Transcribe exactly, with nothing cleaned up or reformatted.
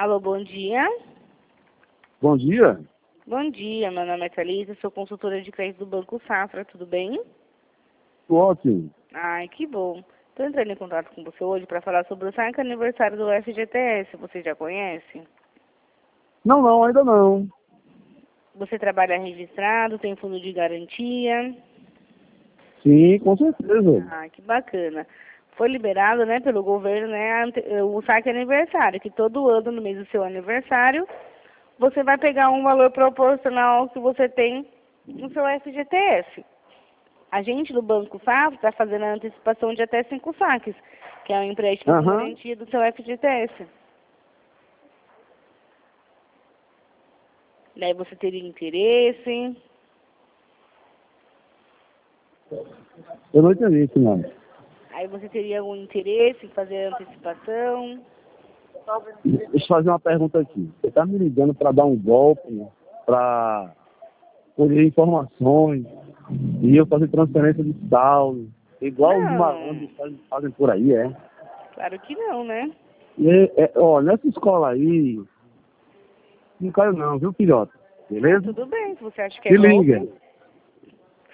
Alô, bom dia. Bom dia. Bom dia, meu nome é Thalita, sou consultora de crédito do Banco Safra, tudo bem? Ótimo. Ai, que bom. Estou entrando em contato com você hoje para falar sobre o saque aniversário do F G T S, você já conhece? Não, não, ainda não. Você trabalha registrado, tem fundo de garantia? Sim, com certeza. Ah, que bacana. Foi liberado, né, pelo governo, né, ante- o saque aniversário, que todo ano, no mês do seu aniversário, você vai pegar um valor proporcional ao que você tem no seu F G T S. A gente do Banco Safra está fazendo a antecipação de até cinco saques, que é um empréstimo com Aham. garantia do seu F G T S. Daí você teria interesse. Eu não entendi isso, não. Aí você teria algum interesse em fazer a antecipação. Deixa eu fazer uma pergunta aqui. Você está me ligando para dar um golpe, para colher informações, e eu fazer transferência de saldo, igual os Não, malandros fazem, fazem por aí, é? claro que não, né? E, é, ó, nessa escola aí, não caiu não, viu, filhote? Ah, Beleza? tudo bem, se você acha que é Se golpe. liga.